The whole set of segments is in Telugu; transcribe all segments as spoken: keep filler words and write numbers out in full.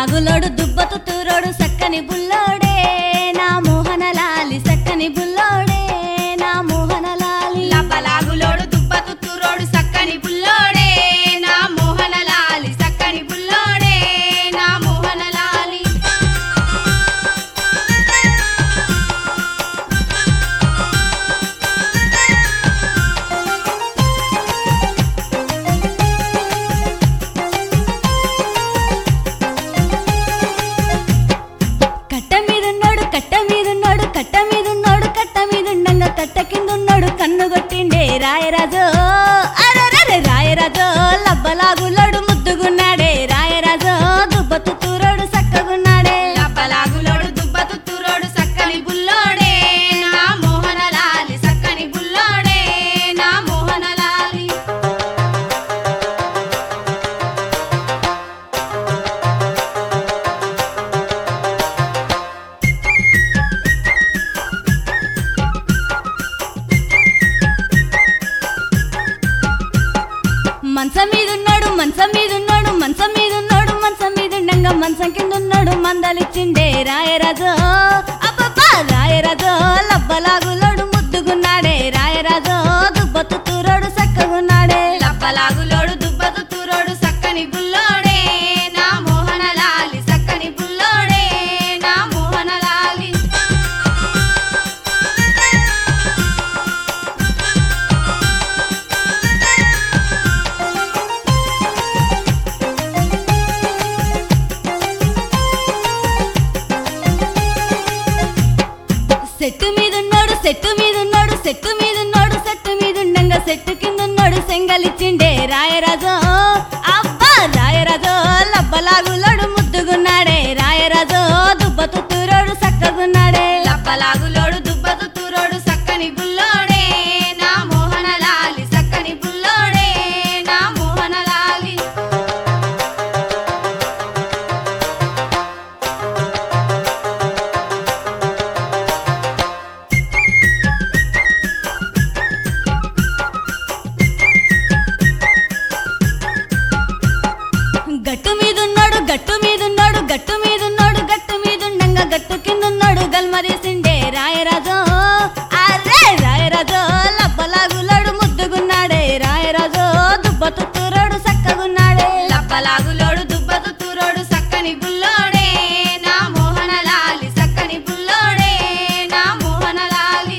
లబ్బలాగులోడు దుబ్బతు తూరోడు సక్కని బుల్లోడే నా మోహన లాలి సక్కని బుల్లోడే నా మోహన లాలి లబ్బలాగులోడు దుబ్బతు తూరోడు సక్కని బుల్లోడే నా మోహన లాలి సక్కని బుల్లోడే నా మోహన లాలి కట్ట మీదున్నాడు కట్ట మీదున్నాడు కట్ట మీదున్నాడు కట్ట మీదుండంగా కట్ట కిందున్నాడు కన్ను కొట్టిండే రాయరాజు అరెరెరె రాయరాజు లబ్బలాగులోడు ముద్దుగున్నాడే రాయరాజు దుబ్బతు తూరోడు సక్కగున్నాడే లబ్బలాగులోడు దుబ్బతు తూరోడు సక్కని బుల్లోడే నా మోహన లాలి సక్కని బుల్లోడే నా మోహన లాలి మంచం మీదున్నాడు మంచం మీదున్నాడు మంచం మీదున్నాడు మంచం మీదుండంగా మంచం కిందున్నాడు మందలిచ్చిండే రాయరాజు అబ్బబ్బా రాయరాజు లబ్బలాగులోడు ముద్దుగున్నాడే రాయరాజు దుబ్బతు తూరోడు సక్కగున్నాడే లబ్బలాగులోడు దుబ్బతు తూరోడు సక్కని బుల్లోడే నా మోహన లాలి సక్కని బుల్లోడే నా మోహన లాలి సెట్టు మీదున్నాడు సెట్టు మీదున్నాడు సెట్టు మీదున్నాడు సెట్టు మీదుండంగా సెట్టు కిందున్నాడు సెంగలిచ్చిండే రాయరాజు అబ్బా రాయరాజు లబ్బలాగులోడు ముద్దుగున్నాడే రాయరాజు దుబ్బతు తూరోడు సక్కగున్నాడే లబ్బలాగులోడు దుబ్బతు తూరోడు సక్కని బుల్లోడే నా మోహన లాలి సక్కని బుల్లోడే నా మోహన లాలి గట్టు మీదున్నాడు గట్టు మీదున్నాడు గట్టు మీదున్నాడు గట్టు మీదుండంగా గట్టు కిందున్నాడు గల్మరీసిండే రాయరాజు అరే రాయరాజు లబ్బలాగులోడు ముద్దుగున్నాడే రాయరాజు దుబ్బతు తూరోడు సక్కగున్నాడే లబ్బలాగులోడు దుబ్బతు తూరోడు సక్కని బుల్లోడే నా మోహన లాలి సక్కని బుల్లోడే నా మోహన లాలి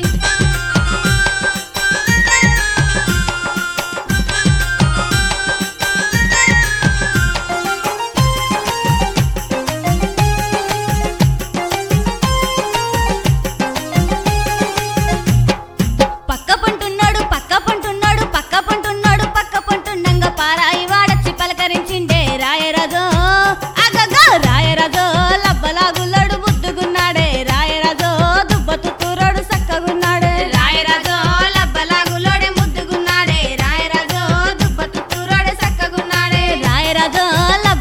పక్క పంటున్నాడు పక్క పంటున్నాడు పక్క పంటున్నాడు పక్క పంటుండంగా పారాయి వాడచ్చి పలకరించిండే రాయరాజు అగగా రాయరాజు లబ్బలాగులోడు ముద్దుగున్నాడే రాయరాజు దుబ్బతు తూరోడు సక్కగున్నాడే రాయరాజు లబ్బలాగులోడే ముద్దుగున్నాడే రాయరాజు దుబ్బతు తూరోడే సక్కగున్నాడే రాయరాజు